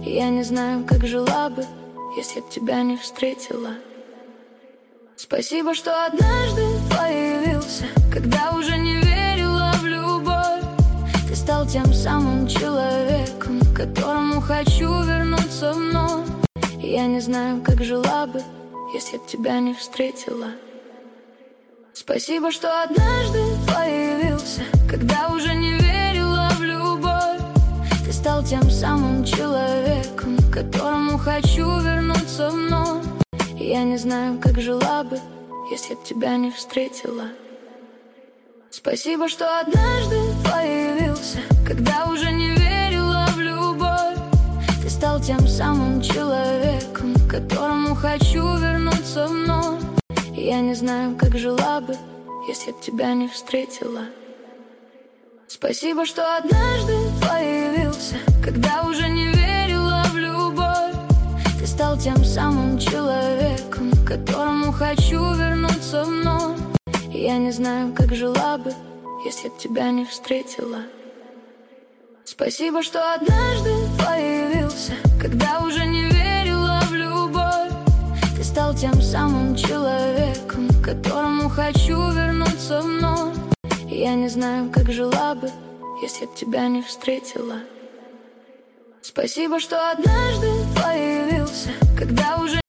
Я не знаю, как жила бы, если б тебя не встретила. Спасибо, что однажды появился, когда уже не верила в любовь. Ты стал тем самым человеком, к которому хочу вернуться вновь. Я не знаю, как жила бы, если б тебя не встретила. Спасибо, что однажды появился, когда уже не верила в любовь. Ты стал тем самым человеком, к которому хочу вернуться вновь. Я не знаю, как жила бы, если б тебя не встретила. Спасибо, что однажды появился, когда уже не верила в любовь. Ты стал тем самым человеком, к которому хочу вернуться вновь. Я не знаю, как жила бы, если б тебя не встретила. Спасибо, что однажды появился, когда уже не верила в любовь. Ты стал тем самым человеком, к которому хочу вернуться вновь. Я не знаю, как жила бы, если б тебя не встретила. Спасибо, что однажды появился, когда уже не верила в любовь. Ты стал тем самым человеком, к которому хочу вернуться вновь. Я не знаю, как жила бы, если б тебя не встретила. Спасибо, что однажды появился, когда уже